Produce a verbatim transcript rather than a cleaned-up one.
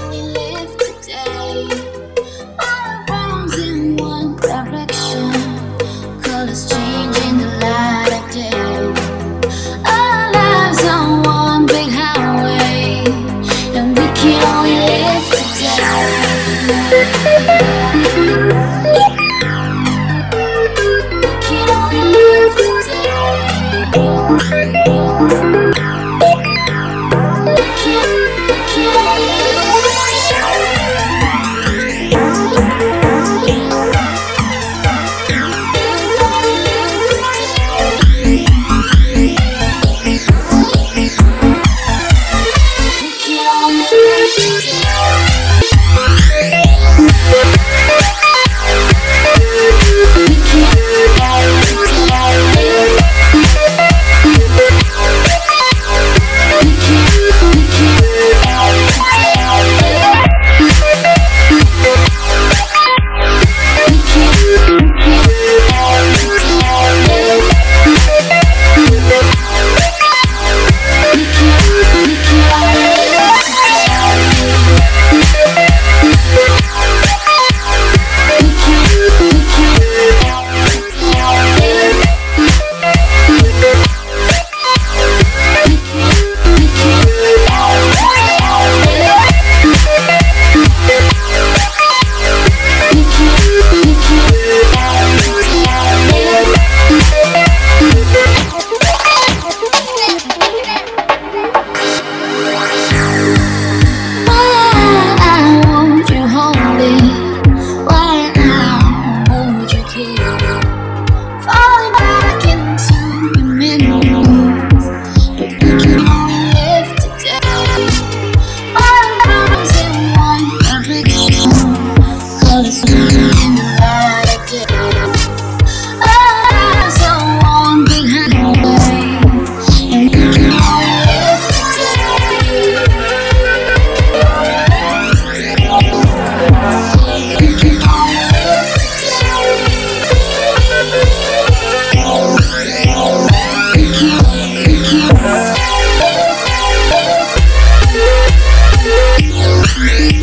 only live today. All rounds in one direction, colors changing the light of day. Our lives on one big highway, and we can only live today. We can only live today. We'll be right back.